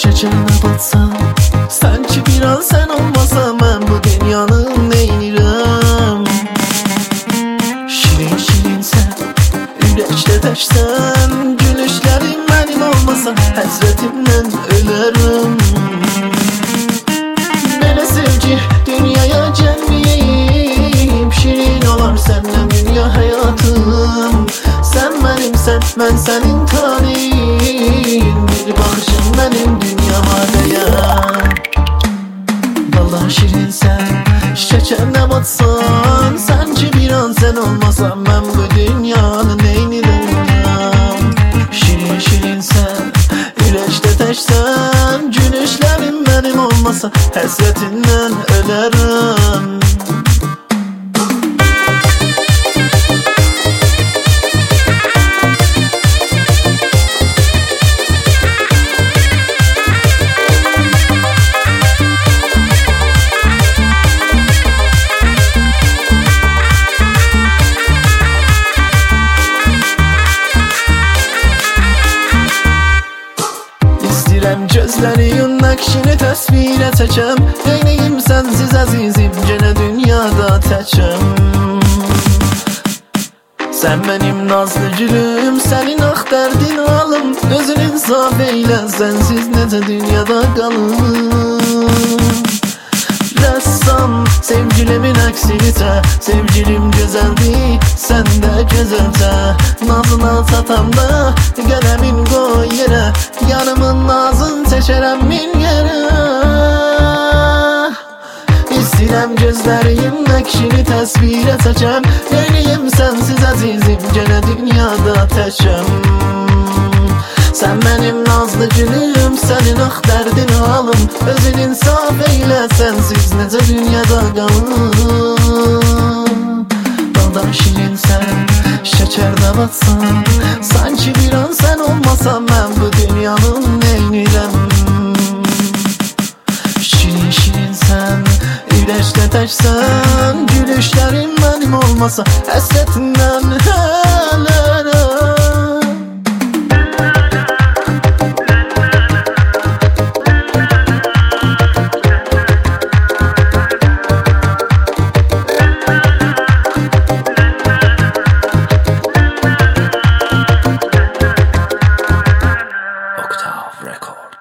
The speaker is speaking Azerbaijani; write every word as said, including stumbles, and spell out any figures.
şekerine batsam, sanki bir an sen olmasan ben bu dünyanın neylirəm? Şirin şirin sen, ürəkdə təksən, gülüşlərim mənim olmasa həsrətimdən ölərəm. Belə sevgi dünyaya gəlməyib, şirin olar sənlə dünya həyatım. Sən mənimsən, mən sənin talihim, bir baxışın mənim dünyama dəyər. Vallahi şirin sən, şəkərlə batsan, sanki bir an sən olmasan mən bu dünyanı neynirəm? Şirin şirin sən, ürəkdə təksən, gülüşlərim mənim olmasa həsrətindən ölərəm. Gözlərin nəqşini təsvirə çəkəm, neyniyim sənsiz əzizim, yenə dünyada təkəm. Sən mənim nazlı gülüm, sənin ax dərdin alım, özün insaf eylə, sənsiz necə dünyada qalım. Rəssam sevgilimin əksini çək, sevgilim gözəldir, sən də gözəlcə. Nazına çatamda qələmin qoy yerə, yanımın nazın çəkərəm min yerə. İstəyirəm gözlərin nəqşini təsvirə çəkəm, neyniyim sənsiz əzizim, yenə dünyada təkəm. Sən mənim nazlı gülüm, sənin ax dərdin alım, özün insaf eylə, sənsiz necə dünyada qalım. Daldan şirin sən, şəkərdə batsan, sanki bir an sən olmasan mən bu dünyanın neynirəm? Şirin şirin sən, ürəkdə təksən, gülüşlərim mənim olmasa həsrətindən ölərəm. Octave Record.